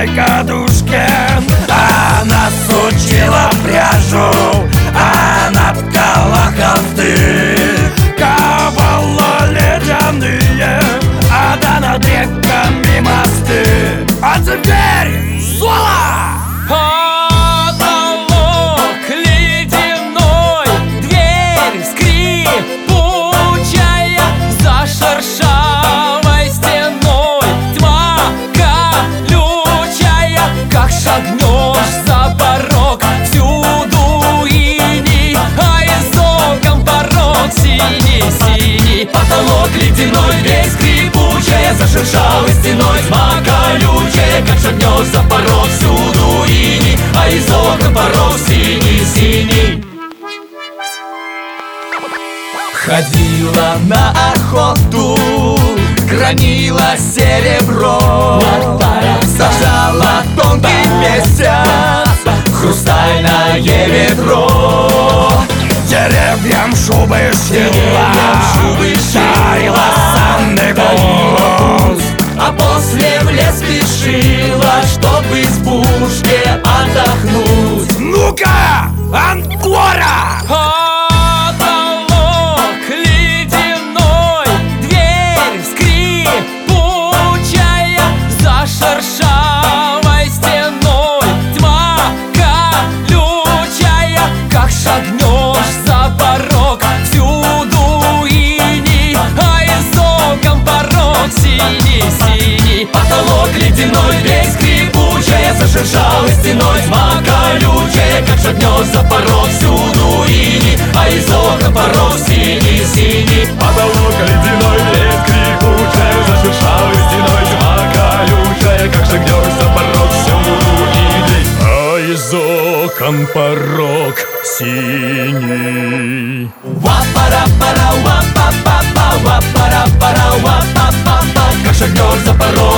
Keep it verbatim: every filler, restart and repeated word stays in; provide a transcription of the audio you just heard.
одной кадушке. Она сучила пряжу, она ткала холсты, ковала ледяные, а да над реками мосты. А теперь соло! Потолок ледяной, дверь скрипучая, за шершавой стеной тьма колючая. Как шагнешь за порог, всюду иней, а из окон порог синий-синий. Потолок ледяной, дверь скрипучая, за шершавой стеной тьма колючая. Как шагнешь за порог, всюду иней, а из окон порог синий-синий. Ходила на охоту, громила серебро, сажала тонкий месяц, хрустальное ведро. Деревьям шубы шила, шарила санный бус, а после в лес спешила, чтоб в избушке отдохнуть. Ну-ка, анкора! Потолок ледяной, дверь скрипучая, за шершавой стеной тьма колючая. Как шагнешь за порог, всюду иней, а из окон порог синий-синий. Потолок ледяной, дверь скрипучая, за шершавой стеной тьма колючая. Как шагнешь за порог, всюду иней, а из окон порог синий-синий. Потолок ледяной, дверь скрипучая, за шершавой стеной тьма колючая. Как шагнешь за порог, всюду иней, а из окон порог синий. Ва-пара-пара, ва-па-па-па, ва-пара-пара, ва-па-па-па. Как шагнешь за порог,